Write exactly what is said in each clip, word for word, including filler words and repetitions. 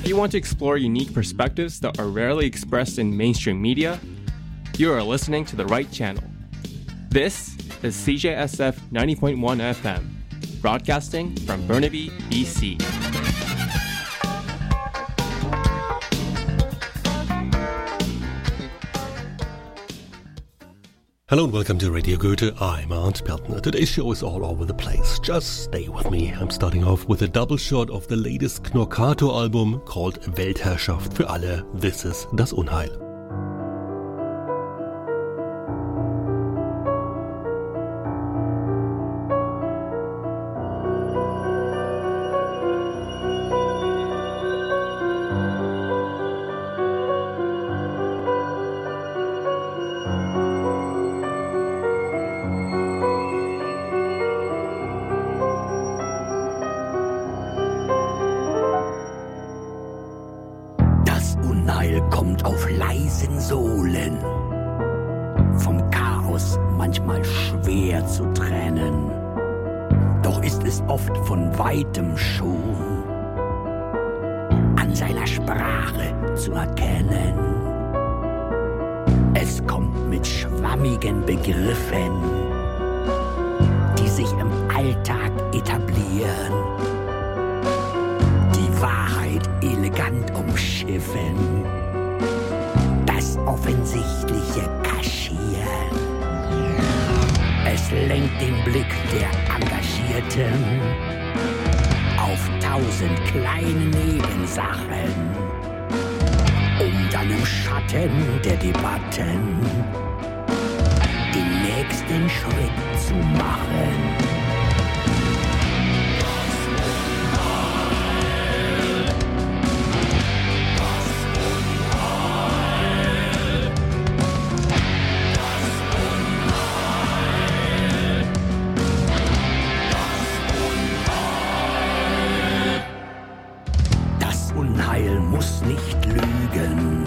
If you want to explore unique perspectives that are rarely expressed in mainstream media, you are listening to the right channel. This is C J S F ninety point one F M, broadcasting from Burnaby, B C. Hello and welcome to Radio Goethe. I'm Arndt Peltner. Today's show is all over the place. Just stay with me. I'm starting off with a double shot of the latest Knorkator album called Weltherrschaft für alle. This is Das Unheil. Kommt auf leisen Sohlen, vom Chaos manchmal schwer zu trennen, doch ist es oft von weitem schon an seiner Sprache zu erkennen. Es kommt mit schwammigen Begriffen, die sich im Alltag etablieren, die Wahrheit elegant umschiffen, das Offensichtliche kaschieren. Es lenkt den Blick der Engagierten auf tausend kleine Nebensachen, um dann im Schatten der Debatten den nächsten Schritt zu machen. Muss nicht lügen,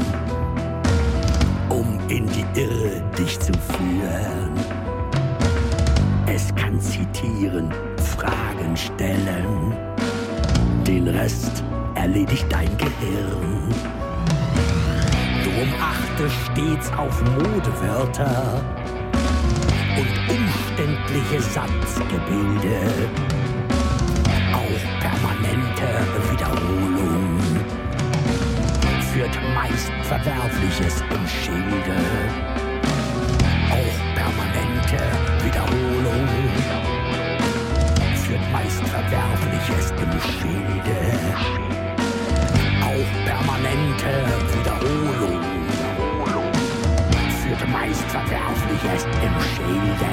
um in die Irre dich zu führen. Es kann zitieren, Fragen stellen, den Rest erledigt dein Gehirn. Drum achte stets auf Modewörter und umständliche Satzgebilde, auch permanente Wiederholung führt meist Verwerfliches im Schilde. Auch permanente Wiederholung führt meist Verwerfliches im Schilde. Auch permanente Wiederholung führt meist Verwerfliches im Schilde.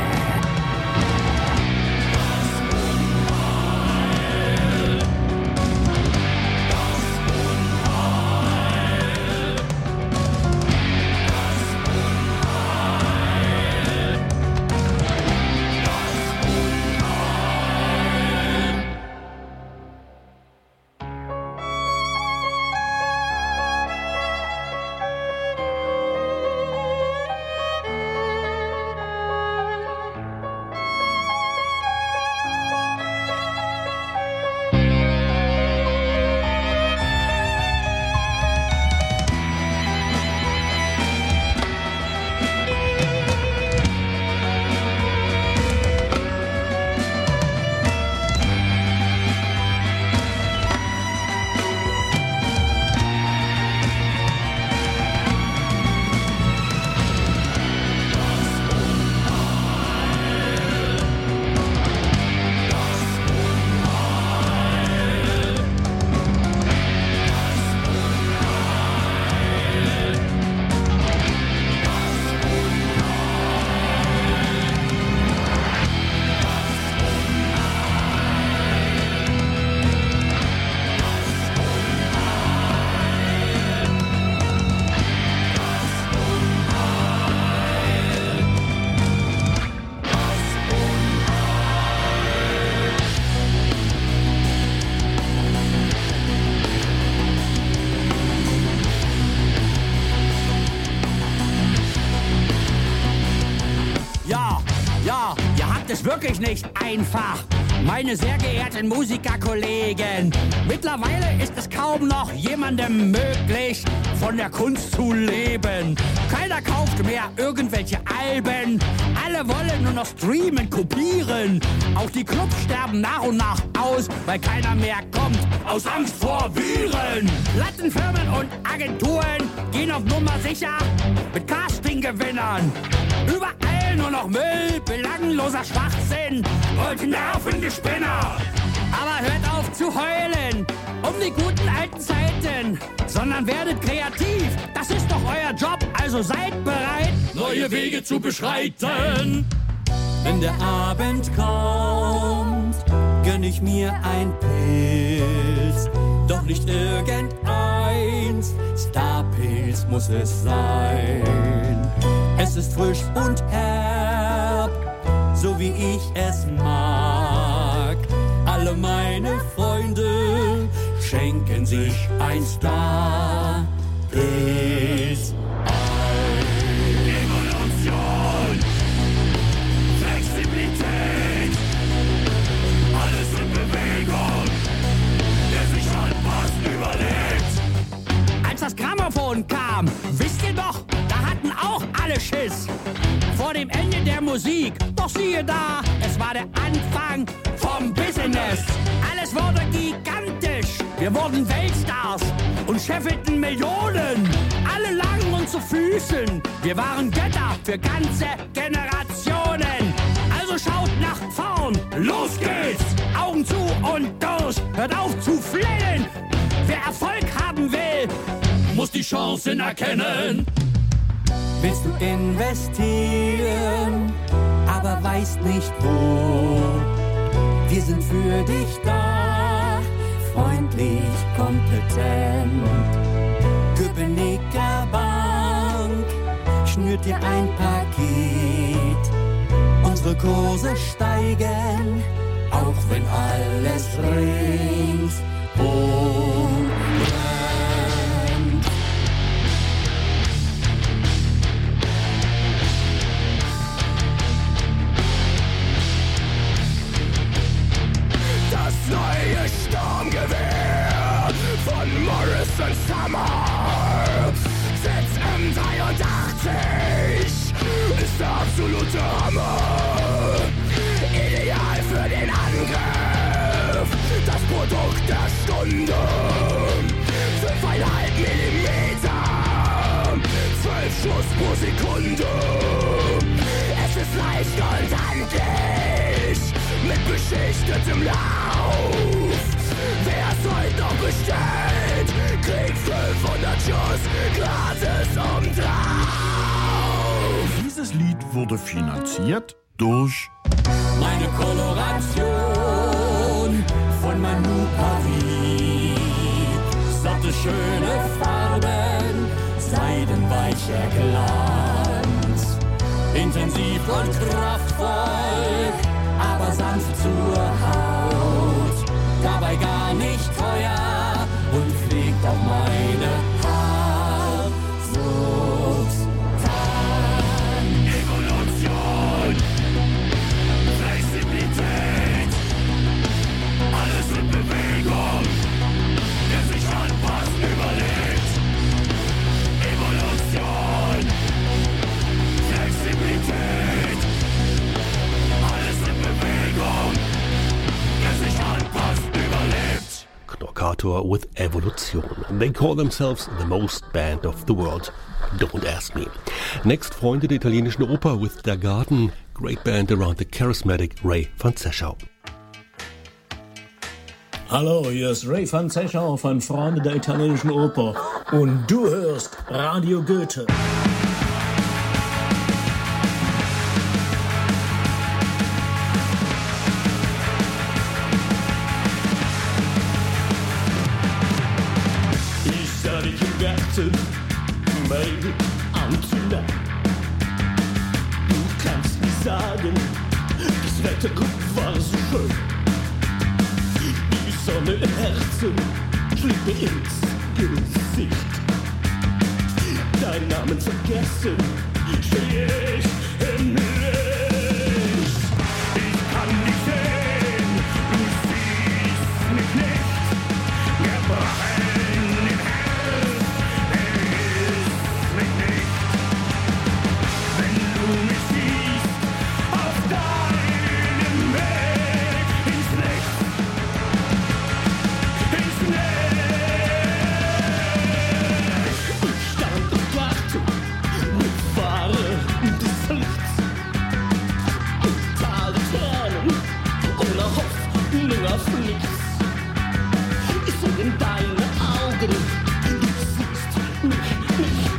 ist wirklich nicht einfach. Meine sehr geehrten Musikerkollegen, mittlerweile ist es kaum noch jemandem möglich, von der Kunst zu leben. Keiner kauft mehr irgendwelche Alben, alle wollen nur noch streamen, kopieren. Auch die Clubs sterben nach und nach aus, weil keiner mehr kommt, aus Angst vor Viren. Plattenfirmen und Agenturen gehen auf Nummer sicher mit Casting-Gewinnern. Überall nur noch Müll, belangloser Schwachsinn und nervende Spinner. Aber hört auf zu heulen um die guten alten Zeiten, sondern werdet kreativ. Das ist doch euer Job, also seid bereit, neue Wege zu beschreiten. Wenn der Abend kommt, gönn ich mir ein Pilz. Doch nicht irgendeins, Starpilz muss es sein. Es ist frisch und herb, so wie ich es mag. Alle meine Freunde schenken sich ein Starpilz ein. Evolution, Flexibilität, alles in Bewegung, der sich anpasst, überlebt. Als das Grammophon kam, wisst ihr doch, da hatten auch alle Schiss vor dem Ende der Musik. Doch siehe da, es war der Anfang vom Business. Alles wurde gigantisch, wir wurden Weltstars und scheffelten Millionen. Alle lagen uns zu Füßen, wir waren Götter für ganze Generationen. Also schaut nach vorn, los geht's, Augen zu und durch, hört auf zu flennen. Wer Erfolg haben will, muss die Chancen erkennen. Willst du investieren, aber weißt nicht wo? Wir sind für dich da, freundlich, kompetent. Köpenicker Bank schnürt dir ein Paket. Unsere Kurse steigen, auch wenn alles ringsum brennt. Das neue Sturmgewehr von Morrison Summer Sitz M dreiundachtzig ist der absolute Hammer. Ideal für den Angriff, das Produkt der Stunde. Fünfeinhalb Millimeter, zwölf Schuss pro Sekunde. Es ist leicht und handlich, mit beschichtetem Lauf. Wer es heute noch bestellt, kriegt fünfhundert Schuss gratis obendrauf. Dieses Lied wurde finanziert durch meine Koloration von Manu Paris. Satte schöne Farben, seidenweicher Glanz. Intensiv und kraftvoll, aber sanft zur Haut. Dabei gar nicht teuer und pflegt auch meine Haarsubstanz. Evolution, Flexibilität, alles in Bewegung, der sich anpasst, überlebt. Evolution, Flexibilität, alles in Bewegung, der sich anpasst, überlebt. Knorkator with Evolution. They call themselves the most band of the world. Don't ask me. Next, Freunde der italienischen Oper with Der Garten. Great band around the charismatic Ray van Zeschau. Hallo, hier ist Ray van Zeschau von Freunde der italienischen Oper und du hörst Radio Goethe. Baby, I'm tonight. Du kannst nicht sagen, das Wetter war so schön. Die Sonne im Herzen schlägt mir ins Gesicht. Deinen Namen vergessen, steh ich im Licht. Ich das nichts. Ich seh in deine Augen, du siehst mich nicht.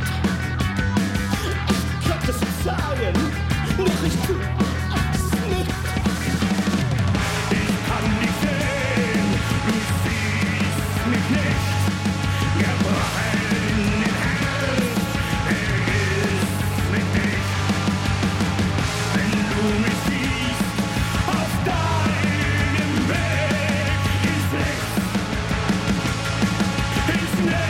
Ich könnte es sagen, doch ich tu es nicht. Ich kann dich sehen, du siehst mich nicht. Gebrochen im Herz, vergiss mich nicht. Wenn du mich siehst, auf deinem Weg ins Licht, ins Nichts.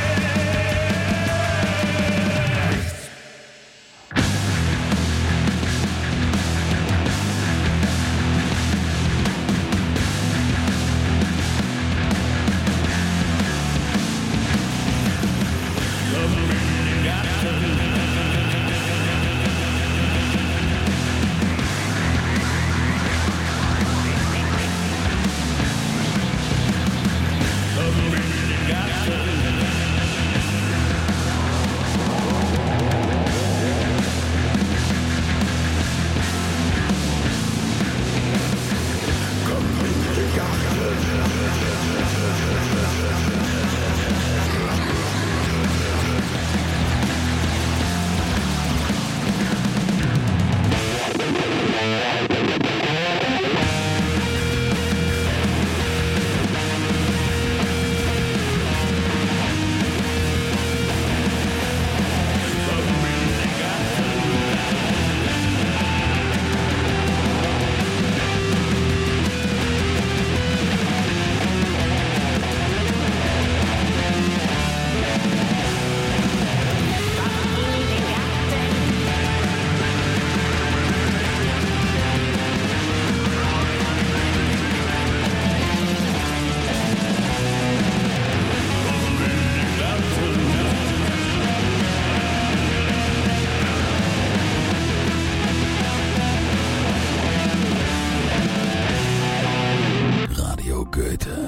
Radio Goethe.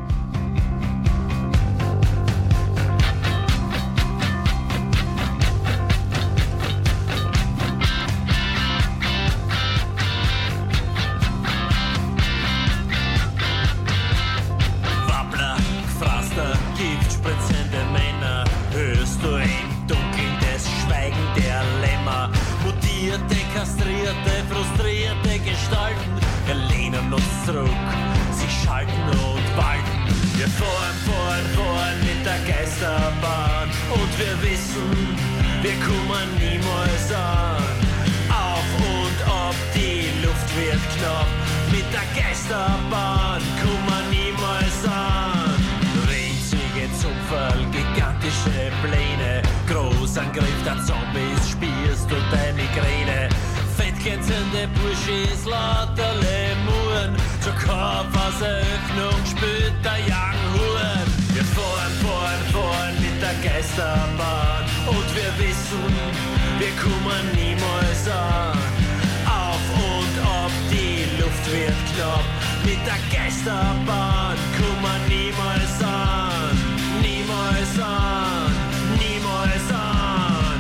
Wappler, Gefraster, giftspritzende Männer. Hörst du im Dunkeln das Schweigen der Lämmer? Mutierte, kastrierte, frustrierte Gestalten. Wir lehnen uns zurück, sie schalten und walten. Wir fahren, fahren, fahren mit der Geisterbahn. Und wir wissen, wir kommen niemals an. Auf und ab, die Luft wird knapp. Mit der Geisterbahn kommen niemals an. Winzige Zufall, gigantische Pläne. Großangriff der Zombies, spürst du deine Migräne. Fettgezende Burschis, lauter Lemuren. Zur Kopfauseröffnung spürt der Young-Huren. Wir fahren, fahren, fahren mit der Geisterbahn. Und wir wissen, wir kommen niemals an. Auf und ab, die Luft wird knapp. Mit der Geisterbahn kommen niemals an. Niemals an, niemals an.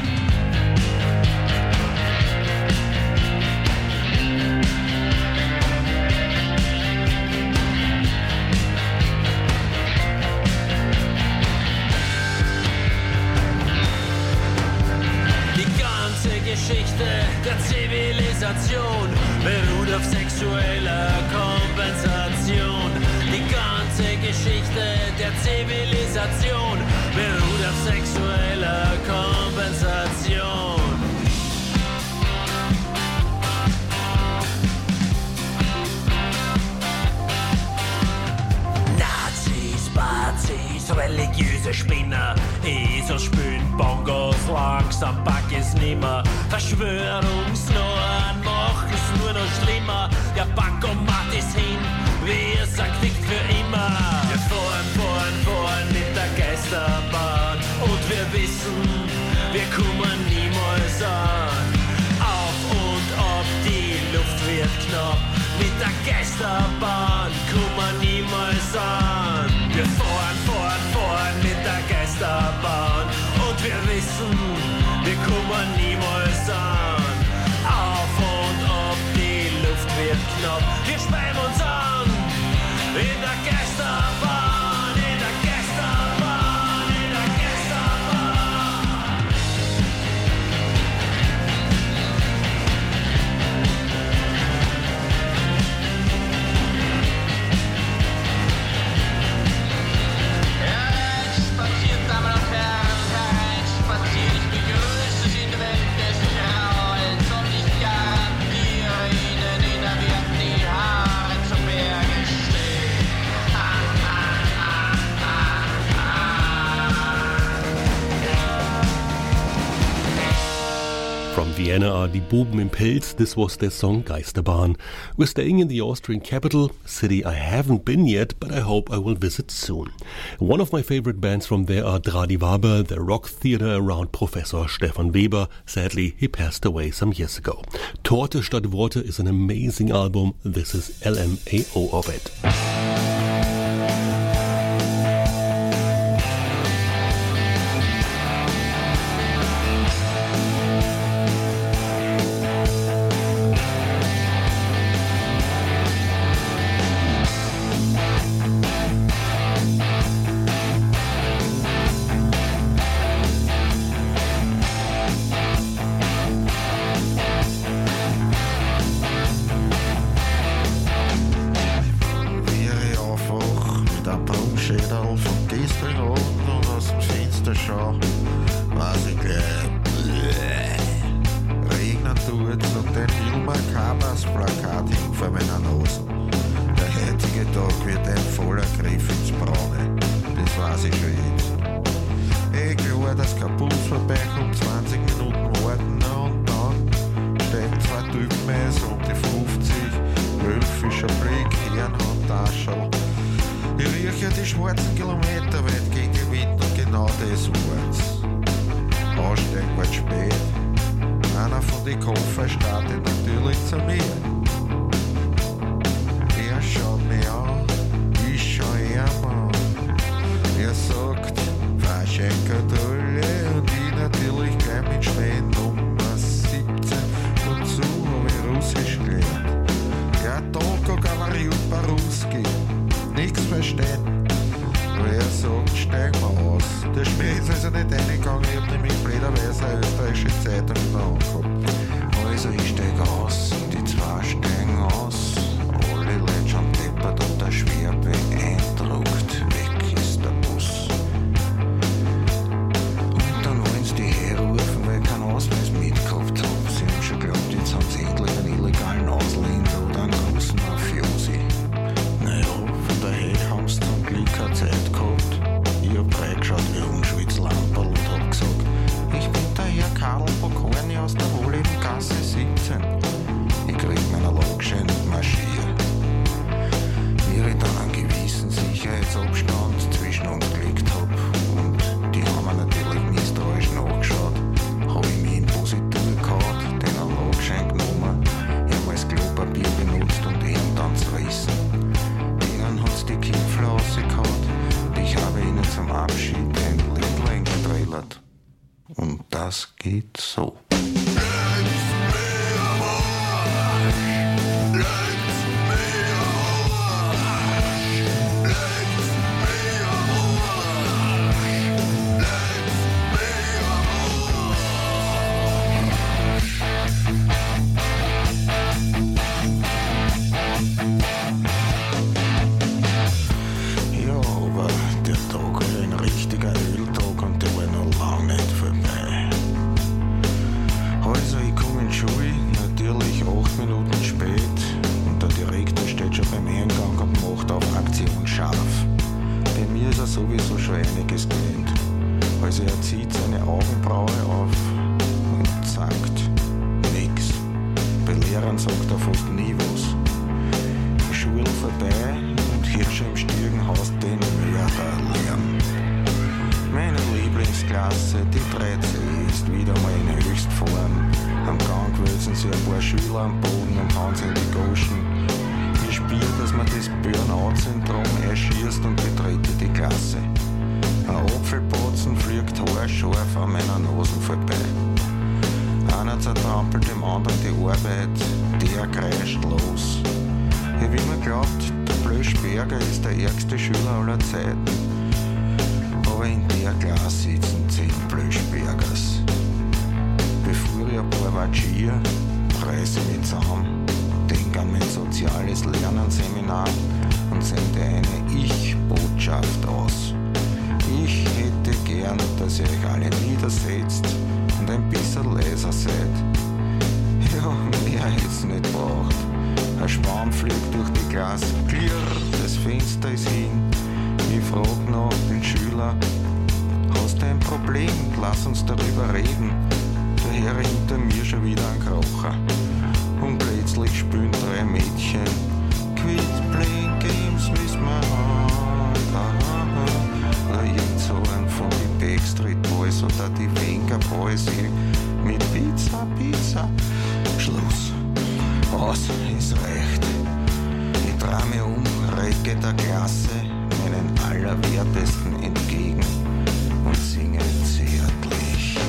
Geschichte der Zivilisation beruht auf sexueller Kompensation. Die ganze Geschichte der Zivilisation beruht auf sexueller Kompensation. Nazis, Bazis, religiöse Spinner, Esel spülen Bongos, langsam pack es nimmer. Verschwörungsnorn machen's nur noch schlimmer. Der Bankomat ist hin, wir sind dicht für immer. Wir fahren, fahren, fahren mit der Geisterbahn. Und wir wissen, wir kommen niemals an. Auf und ab, die Luft wird knapp. Mit der Geisterbahn kommen niemals an. Wir fahren, fahren, fahren mit der Geisterbahn. Und wir wissen, wir kommen niemals an. Auf und ab, die Luft wird knapp. Wir speiben uns an, in der Geisterbahn, in der Geisterbahn, in der Geisterbahn. Hereinspaziert, Damen und Herren, hereinspaziert, ich begrüße Sie in der Welt des Grauens und ich garantiere Ihnen, Ihnen werden die Haare zu Berge stehen. Ha, ha, ha, ha, ha. From Vienna are Die Buben im Pelz. This was their song Geisterbahn. We're staying in the Austrian capital, a city I haven't been yet, but I hope I will visit soon. One of my favorite bands from there are Dradi Waber, the rock theater around Professor Stefan Weber. Sadly, he passed away some years ago. Torte statt Worte is an amazing album. This is L M A O of it. Wie ich aufwache mit einem Brummschädel vom Gießbüro und aus dem Fenster schau, weiß ich gleich, regnen tut's und den Hilmar Kabas Plakat hing vor meiner Nase. Der heutige Tag wird ein voller Griff ins Braune, das weiß ich schon jetzt. Eh klar, dass kein Bus vorbeikommt, zwanzig Minuten warten und dann steigen zwei Typen ein, so um die fünfzig, Wölfischer Blick, Herrenhand, Taschel. Ich rieche die schwarzen Kilometer weit gegen den Wind und genau das war's. Aussteigen wird spät, einer von den Koffer startet natürlich zu mir. Er schaut mich an, ich schau ihn an. Er sagt, Fahrscheinkontrolle und ich natürlich gleich mit Schwein Nummer siebzehn. Und so hab ich Russisch gelernt. Ja, Tonko Gavariut Baruski, nix verstehen. Aber er sagt, steig mal aus. Der Spät ist ja nicht reingegangen, ich hab nämlich blöderweise eine österreichische Zeitung in der Hand gehabt. Also ich steig aus, die zwei steigen aus. Alle Leute schon deppert und der schwer beeindruckt. Weg ist der Bus. Und dann wollen sie die herrufen, weil ich keinen Ausweis mitgehabt hab. Sie haben schon geglaubt, jetzt haben sie endlich einen illegalen Ausländer oder einen großen Mafiosi. Naja, von daher haben sie zum Glück keine Zeit gehabt. Ich hab reingeschaut wie ein Unschwitzlamperl und hab gesagt, ich bin der Herr Karl Bokorni aus der Wohlebengasse siebzehn. Ich krieg meinen Logschein und marschier. Wie ich dann einen gewissen Sicherheitsabstand zwischen uns gelegt hab und die haben mir natürlich misstrauisch nachgeschaut, hab ich mich in Positur gehauen, den einen Logschein genommen, ihm als Klopapier benutzt und ihn dann zerrissen. Denen hat's die Kipfel rausgehauen und ich habe ihnen zum Abschied ein Liedlein getrellert. Und das geht so. Ja, aber der Tag war ein richtiger Öltag und der war noch lang nicht vorbei. Also ich komme in die Schule, natürlich acht Minuten spät und der Direktor steht schon beim Eingang und macht auf Aktion scharf. Bei mir ist er sowieso schon einiges gewöhnt. Also er zieht seine Augenbraue auf und sagt nix. Bei Lehrern sagt er fast nie was. Die Schule vorbei und Hirsche im Stirnhaus den Mörderlärm. Meine Lieblingsklasse, die drei C, ist wieder mal in Höchstform. Am Gang wälzen sie ein paar Schüler am Boden und hauen sie in die Goschen. Ich spür, dass man das Burnout-Syndrom erschießt und betrete die Klasse. Ein Apfelbotzen fliegt haarscharf an meiner Nase vorbei. Einer zertrampelt dem anderen die Arbeit, der kreischt los. Ich hab immer geglaubt, der Blöschberger ist der ärgste Schüler aller Zeiten. Aber in der Klasse sitzen zehn Blöschbergers. Bevor ich ein paar watschiere, reiße ich mich zusammen, denk an mein soziales Lernen-Seminar und sende eine Ich-Botschaft aus. Ich hätte gern, dass ihr euch alle niedersetzt und ein bisschen leiser seid. Ja, mehr hätt's nicht braucht. Ein Schwamm fliegt durch die Klasse, klirr, das Fenster ist hin. Ich frag noch den Schüler, hast du ein Problem? Lass uns darüber reden. Der Herr hinter mir schon wieder ein Krocher. Und plötzlich spüren drei Mädchen, quit playing games with my heart. Oder irgend so ein von die Backstreet Boys oder die Venga Boys mit Pizza, Pizza. Schluss. Aus, es reicht. Ich dreh mich um, recke der Klasse meinen Allerwertesten entgegen und singe zärtlich.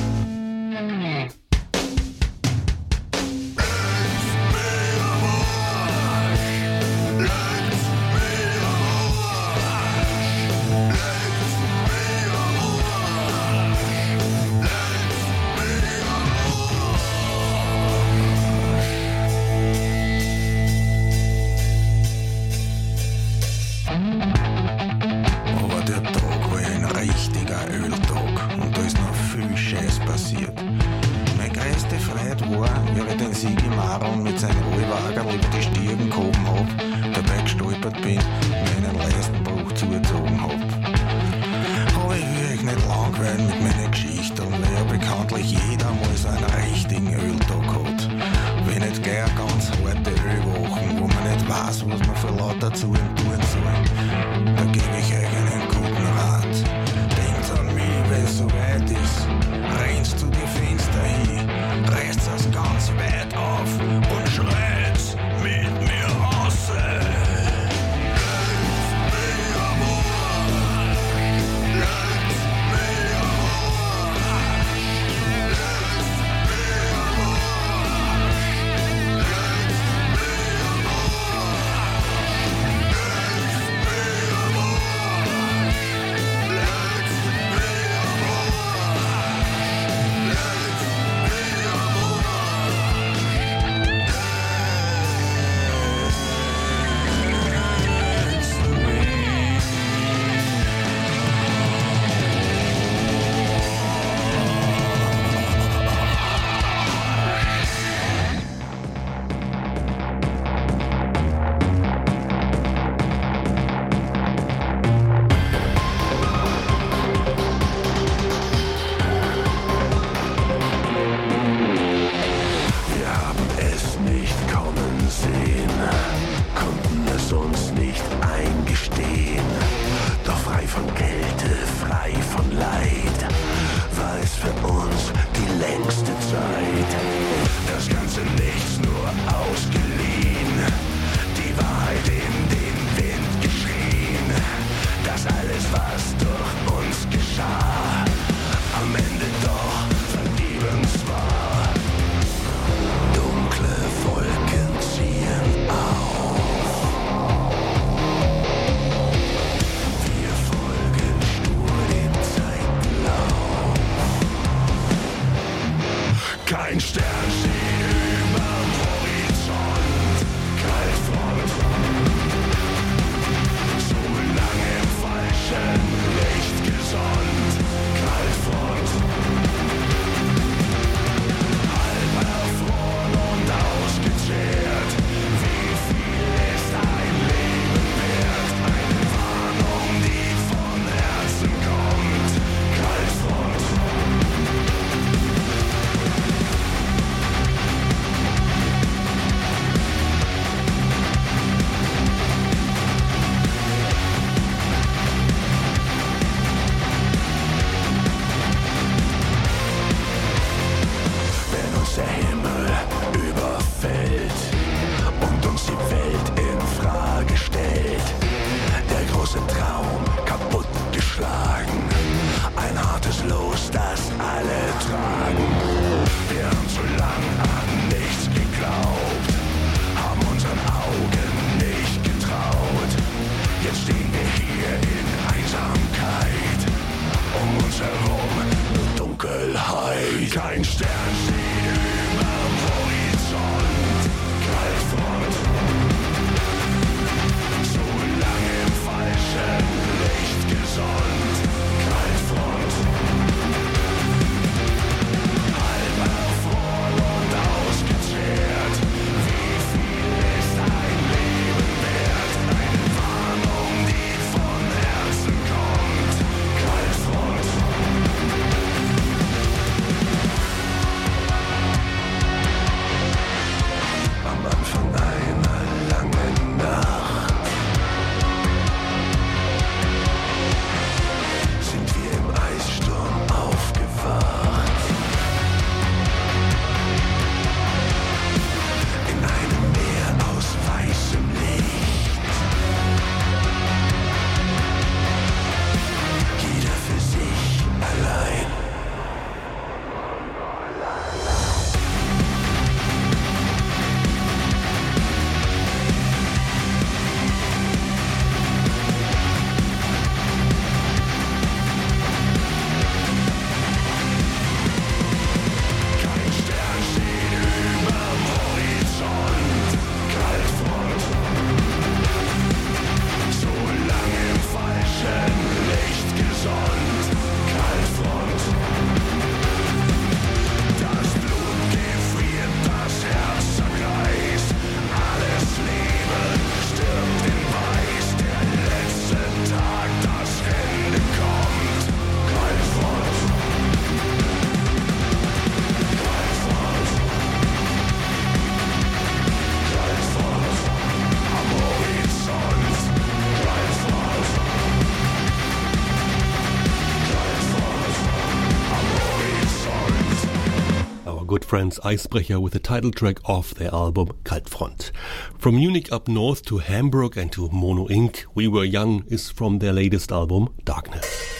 good friends Icebrecher with the title track of their album Kaltfront. From Munich up north to Hamburg and to Mono Incorporated, We Were Young is from their latest album Darkness.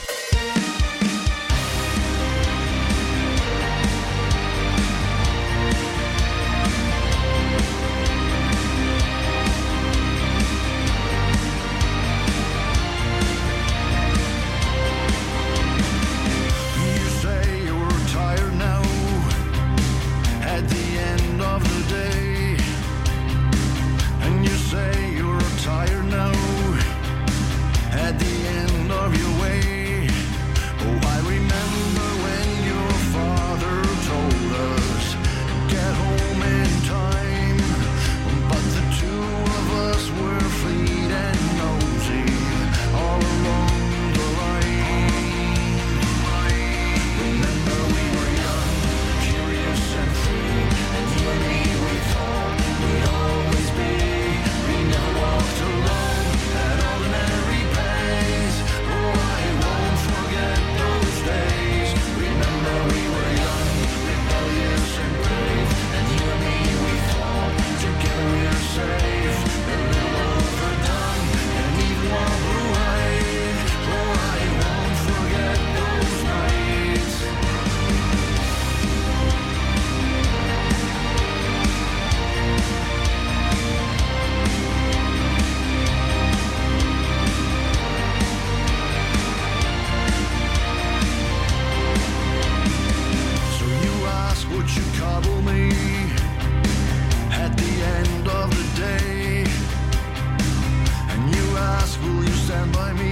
Stand by me.